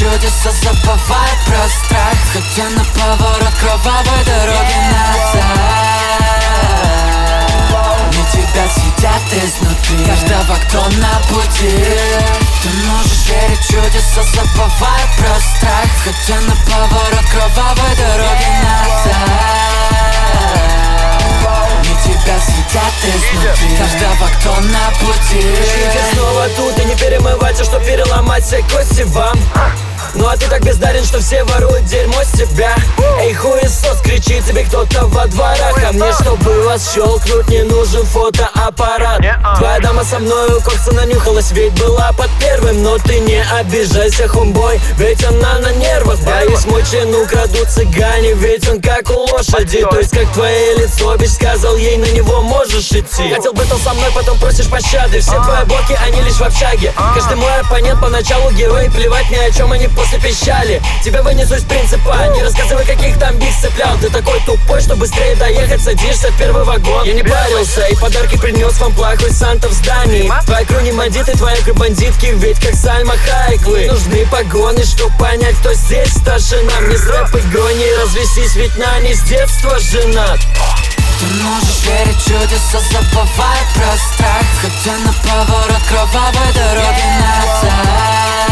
чудеса, забывай про страх, хотя на поворот кровавой дороги назад. Не тебя съедят изнутри каждого, кто на пути. Ты можешь верить в чудеса, забывай про страх, хотя на поворот кровавой дороги назад. Не тебя съедят изнутри каждого, кто на пути. Жить снова тут и не перемываться, чтоб переломать все кости вам. Ну а ты так бездарен, что все воруют дерьмо с тебя. Эй, хуесос, кричит тебе кто-то во дворах. А мне, чтобы вас щелкнуть, не нужен фотоаппарат. Твоя дама со мною кокса нанюхалась, ведь была под первым. Но ты не обижайся, хомбой, ведь она на нервах. Боюсь, мой член украдут цыгане, ведь он как у лошади. То есть как твое лицо, бич сказал ей, на него можешь идти. Хотел бы со мной, потом просишь пощады. Все твои блоки, они лишь в общаге. Каждый мой оппонент поначалу герой, плевать ни о чем они после пищали. Тебя вынесу из принципа, не рассказывай, каких там бис цеплял. Ты такой тупой, что быстрее доехать, садишься в первый вагон. Я не парился и подарки принес вам плохой Санта в здании. Твоя кру не бандиты, твоя кру бандитки, ведь как Сальма Хайек вы. Нужны погоны, чтоб понять, кто здесь старшина. Мне с рэп-игрой развестись, ведь на ней с детства женат. Ты можешь верить в чудеса, забывай про страх, хотя на поворот кровавой дороги назад.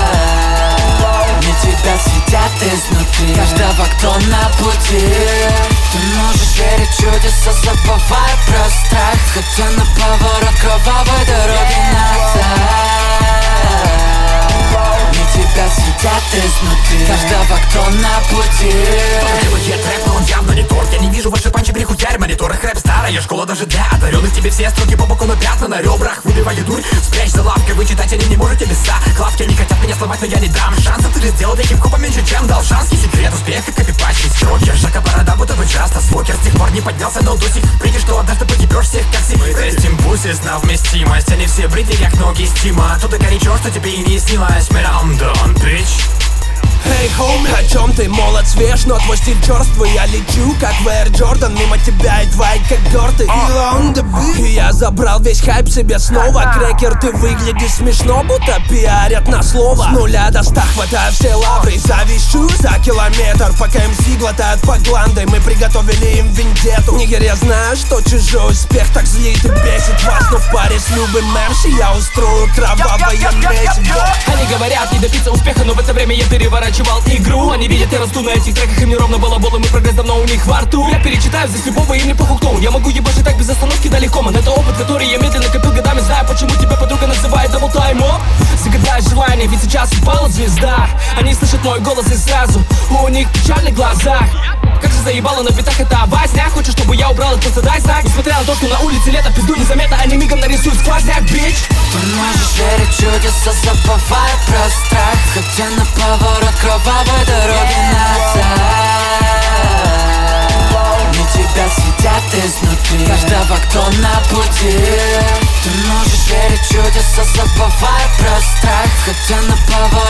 Не тебя съедят изнутри каждого, кто на пути. Ты можешь верить в чудеса, забывай про страх, хотя на поворот кровавой дороги назад. Не тебя съедят изнутри каждого, кто на пути. Делает рэп, но он явно не торт. Я не вижу ваши панчи, перехутярь в мониторах. Рэп старая школа даже для одаренных. Тебе все строки по боку, но пятна на ребрах. Выбиваю дурь, спрячь за лавкой. Вы читать они не можете леса. Клавки они хотят меня сломать, но я не дам шанса. Ты же сделал для хип-хопа меньше, чем дал шанс. Секрет успеха, копипачки, строки. Жака борода, будто бы часто смокер. С тех пор не поднялся, но до сих придешь, что однажды погибешь всех, как си. Мы тестим пульс на вместимость. Они все бритые, как ноги Стима. Тут и горячо, что тебе и не снилось. Man, I'm done, bitch. Эй, хоуми, о чем ты? Молод свеж, но твой стиль черствый. Я лечу, как Вэр Джордан, мимо тебя и твои как дёрты. И я забрал весь хайп себе снова. Крекер, ты выглядишь смешно, будто пиарят на слово. С нуля до 100 хватаю все лавры. Завищу за километр, пока МС глотают по гланды. Мы приготовили им вендетту. Нигер, я знаю, что чужой успех так злит и бесит вас. Но в паре с любым Мерси я устрою кровавое месиво. Они говорят, не добиться успеха, но в это время я переворачиваю игру. Они видят, я расту на этих треках, им не ровно балаболом, и прогресс давно у них во рту. Я перечитаю здесь любого, им не похуй кто. Я могу ебашить так без остановки далеко. Man, это опыт, который я медленно копил годами. Знаю, почему тебя подруга называет double time up. Загадай желание, ведь сейчас упала звезда. Они слышат мой голос и сразу у них печальные глаза. Как же заебало на битах эта возня. Хочешь, чтобы я убрал их, просто дай знак. Несмотря на то, что на улице лето, пизду незаметно, они мигом нарисуют сквозняк, бич. Ты можешь верить в чудеса, забывай про страх, хотя на поворот кровавой дороги назад. Не тебя съедят изнутри каждого, кто на пути. Ты можешь верить в чудеса, забывай про страх, хотя на поворот